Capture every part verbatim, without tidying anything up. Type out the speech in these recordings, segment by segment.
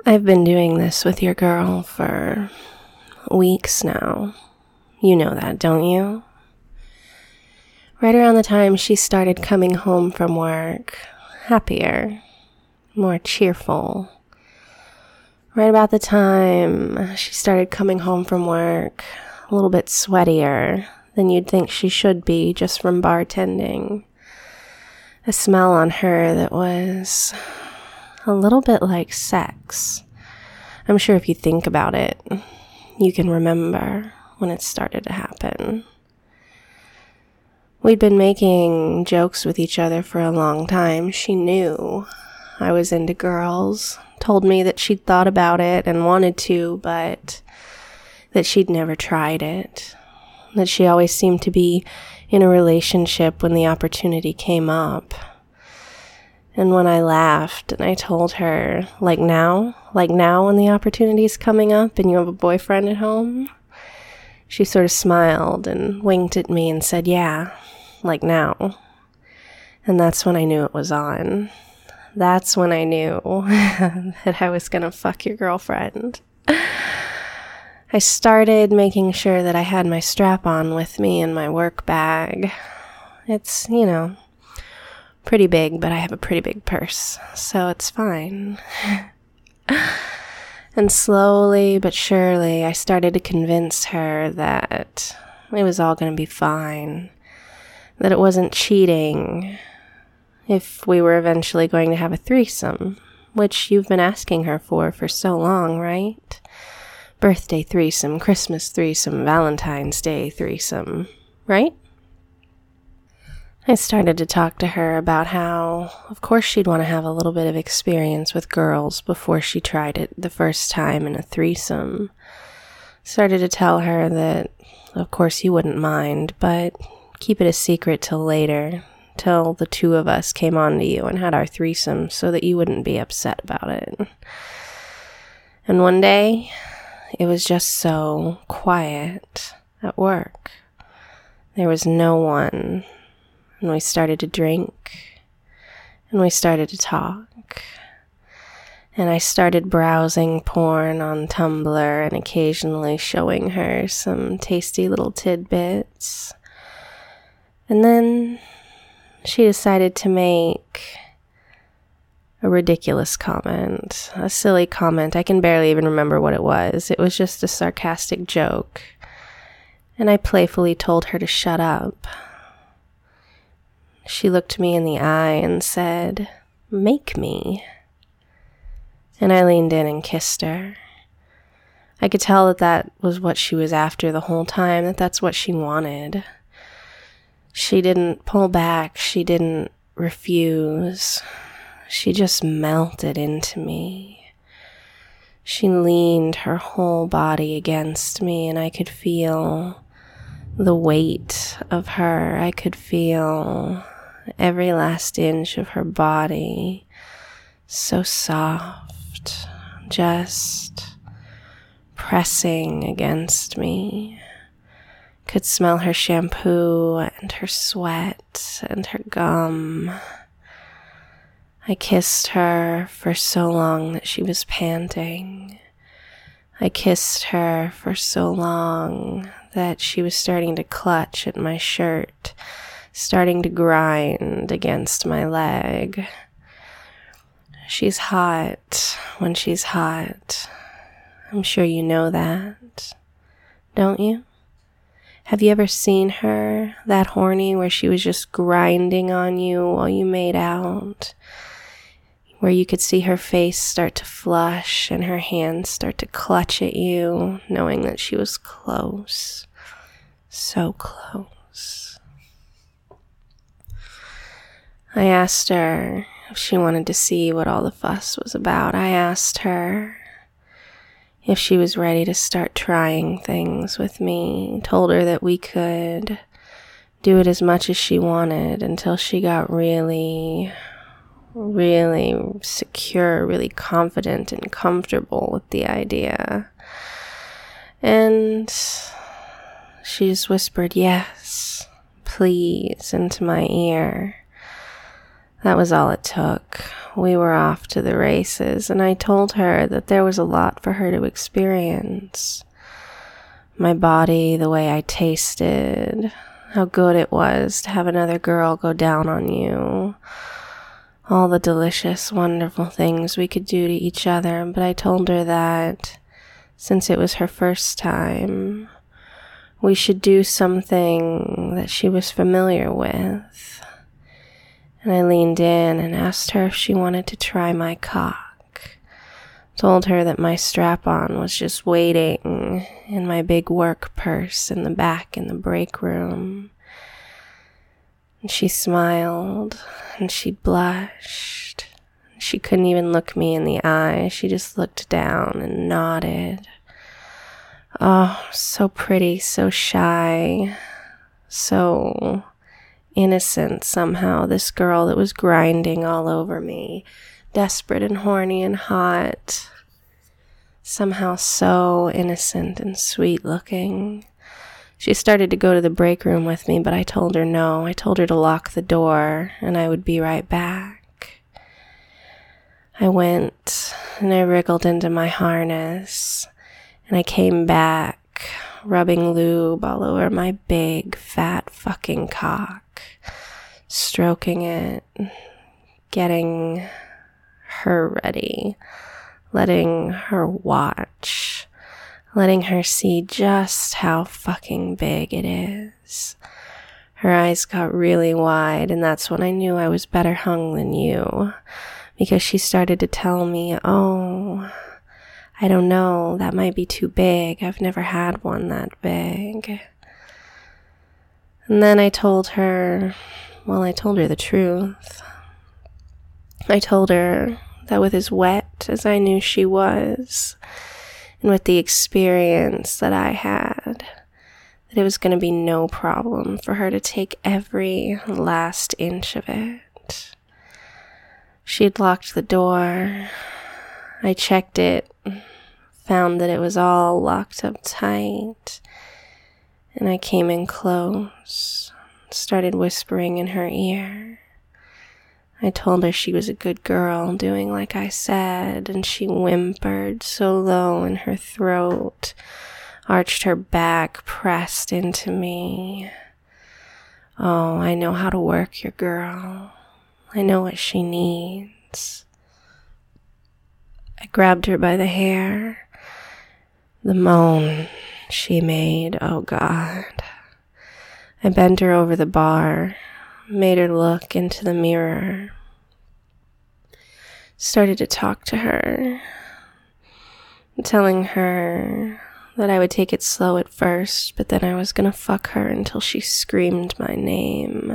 I've been doing this with your girl for weeks now. You know that, don't you? Right around the time she started coming home from work, happier, more cheerful. Right about the time she started coming home from work, a little bit sweatier than you'd think she should be just from bartending. A smell on her that was a little bit like sex. I'm sure if you think about it, you can remember when it started to happen. We'd been making jokes with each other for a long time. She knew I was into girls, told me that she'd thought about it and wanted to, but that she'd never tried it. That she always seemed to be in a relationship when the opportunity came up. And when I laughed and I told her, like now, like now when the opportunity's coming up and you have a boyfriend at home, she sort of smiled and winked at me and said, yeah, like now. And that's when I knew it was on. That's when I knew that I was gonna fuck your girlfriend. I started making sure that I had my strap-on with me in my work bag. It's, you know, pretty big, but I have a pretty big purse, so it's fine. And slowly but surely, I started to convince her that it was all going to be fine, that it wasn't cheating if we were eventually going to have a threesome, which you've been asking her for for so long, right? Birthday threesome, Christmas threesome, Valentine's Day threesome, right? I started to talk to her about how, of course, she'd want to have a little bit of experience with girls before she tried it the first time in a threesome. Started to tell her that, of course, you wouldn't mind, but keep it a secret till later, till the two of us came on to you and had our threesome so that you wouldn't be upset about it. And one day, it was just so quiet at work. There was no one. And we started to drink, and we started to talk, and I started browsing porn on Tumblr and occasionally showing her some tasty little tidbits. And then she decided to make a ridiculous comment, a silly comment. I can barely even remember what it was. It was just a sarcastic joke, and I playfully told her to shut up. She looked me in the eye and said, "Make me." And I leaned in and kissed her. I could tell that that was what she was after the whole time, that that's what she wanted. She didn't pull back. She didn't refuse. She just melted into me. She leaned her whole body against me, and I could feel the weight of her. I could feel every last inch of her body, so soft, just pressing against me. Could smell her shampoo and her sweat and her gum. I kissed her for so long that she was panting. I kissed her for so long that she was starting to clutch at my shirt, starting to grind against my leg. She's hot when she's hot. I'm sure you know that, don't you? Have you ever seen her that horny where she was just grinding on you while you made out? Where you could see her face start to flush and her hands start to clutch at you, knowing that she was close, so close. I asked her if she wanted to see what all the fuss was about. I asked her if she was ready to start trying things with me. Told her that we could do it as much as she wanted until she got really, really secure, really confident and comfortable with the idea. And she just whispered, "Yes, please," into my ear. That was all it took. we were off to the races, and I told her that there was a lot for her to experience. My body, the way I tasted, how good it was to have another girl go down on you, all the delicious, wonderful things we could do to each other. But I told her that since it was her first time, we should do something that she was familiar with. And I leaned in and asked her if she wanted to try my cock. Told her that my strap-on was just waiting in my big work purse in the back in the break room. And she smiled, and she blushed. She couldn't even look me in the eye. She just looked down and nodded. Oh, so pretty, so shy, so innocent somehow, this girl that was grinding all over me, desperate and horny and hot, somehow so innocent and sweet looking. She started to go to the break room with me, but I told her no. I told her to lock the door and I would be right back. I went and I wriggled into my harness and I came back rubbing lube all over my big, fat fucking cock, stroking it, getting her ready, letting her watch, letting her see just how fucking big it is. Her eyes got really wide, and that's when I knew I was better hung than you, because she started to tell me, oh, I don't know, that might be too big. I've never had one that big. And then I told her, well, I told her the truth. I told her that with as wet as I knew she was, and with the experience that I had, that it was going to be no problem for her to take every last inch of it. She had locked the door. I checked it, found that it was all locked up tight, and I came in close, started whispering in her ear. I told her she was a good girl, doing like I said, and she whimpered so low in her throat, arched her back, pressed into me. Oh, I know how to work your girl. I know what she needs. I grabbed her by the hair. The moan she made, oh God. I bent her over the bar, made her look into the mirror, started to talk to her, telling her that I would take it slow at first, but then I was gonna fuck her until she screamed my name.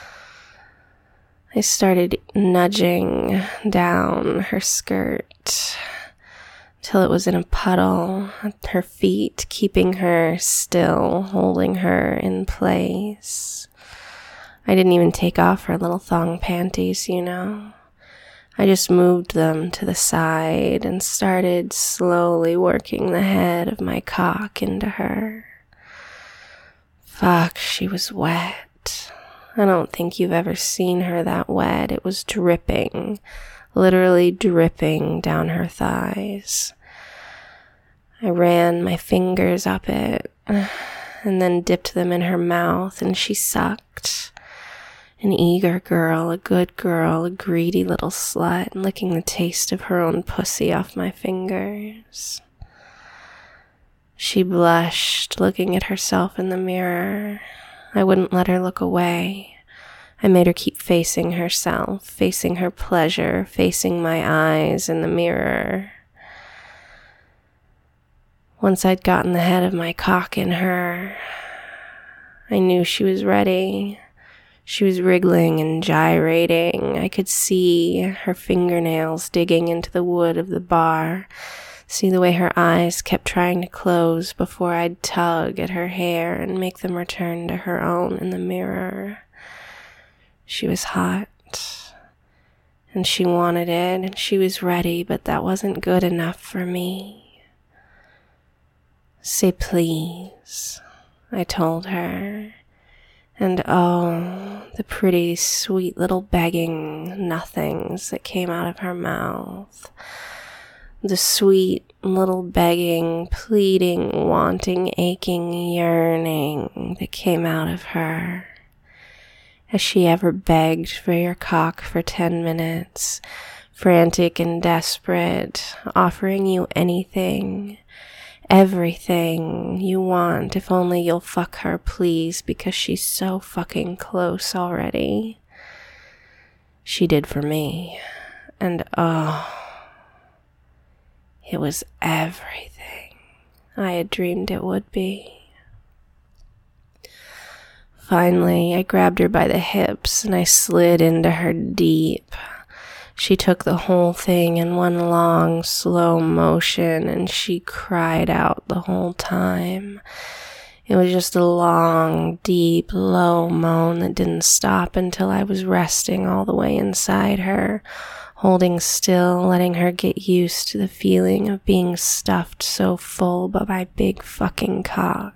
I started nudging down her skirt till it was in a puddle at her feet, keeping her still, holding her in place. I didn't even take off her little thong panties, you know. I just moved them to the side and started slowly working the head of my cock into her. Fuck, she was wet. I don't think you've ever seen her that wet. It was dripping, literally dripping down her thighs. I ran my fingers up it and then dipped them in her mouth, and she sucked. An eager girl, a good girl, a greedy little slut, licking the taste of her own pussy off my fingers. She blushed, looking at herself in the mirror. I wouldn't let her look away. I made her keep facing herself, facing her pleasure, facing my eyes in the mirror. Once I'd gotten the head of my cock in her, I knew she was ready. She was wriggling and gyrating. I could see her fingernails digging into the wood of the bar, see the way her eyes kept trying to close before I'd tug at her hair and make them return to her own in the mirror. She was hot, and she wanted it, and she was ready, but that wasn't good enough for me. Say please, I told her. And oh, the pretty, sweet little begging nothings that came out of her mouth. The sweet little begging, pleading, wanting, aching, yearning that came out of her. Has she ever begged for your cock for ten minutes, frantic and desperate, offering you anything, everything you want, if only you'll fuck her, please, because she's so fucking close already? She did for me, and oh, it was everything I had dreamed it would be. Finally, I grabbed her by the hips and I slid into her deep. She took the whole thing in one long, slow motion, and she cried out the whole time. It was just a long, deep, low moan that didn't stop until I was resting all the way inside her, holding still, letting her get used to the feeling of being stuffed so full by my big fucking cock.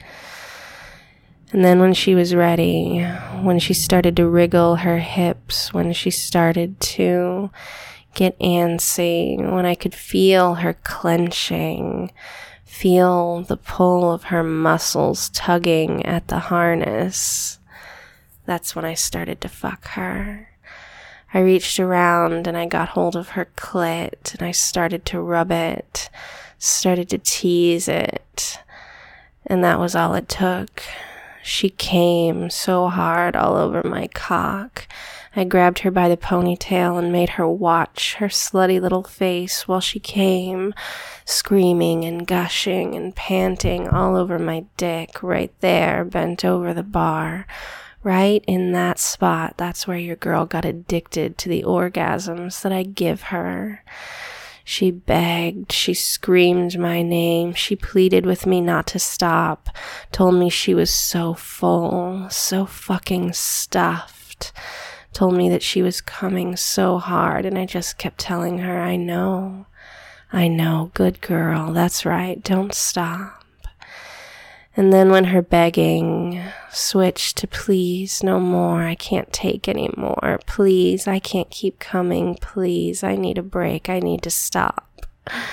And then when she was ready, when she started to wriggle her hips, when she started to get antsy, when I could feel her clenching, feel the pull of her muscles tugging at the harness, that's when I started to fuck her. I reached around and I got hold of her clit and I started to rub it, started to tease it, and that was all it took. She came so hard all over my cock. I grabbed her by the ponytail and made her watch her slutty little face while she came, screaming and gushing and panting all over my dick right there, bent over the bar. Right in that spot, that's where your girl got addicted to the orgasms that I give her. She begged, she screamed my name, she pleaded with me not to stop, told me she was so full, so fucking stuffed, told me that she was coming so hard, and I just kept telling her, I know, I know, good girl, that's right, don't stop. And then when her begging switched to please, no more, I can't take any more, please, I can't keep coming, please, I need a break, I need to stop.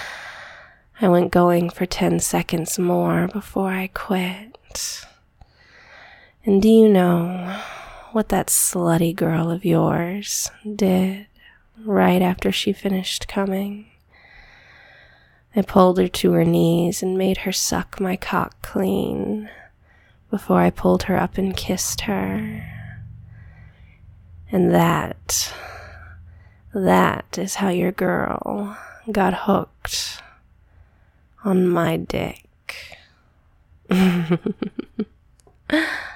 I went going for ten seconds more before I quit. And do you know what that slutty girl of yours did right after she finished coming? I pulled her to her knees and made her suck my cock clean before I pulled her up and kissed her. And that, that is how your girl got hooked on my dick.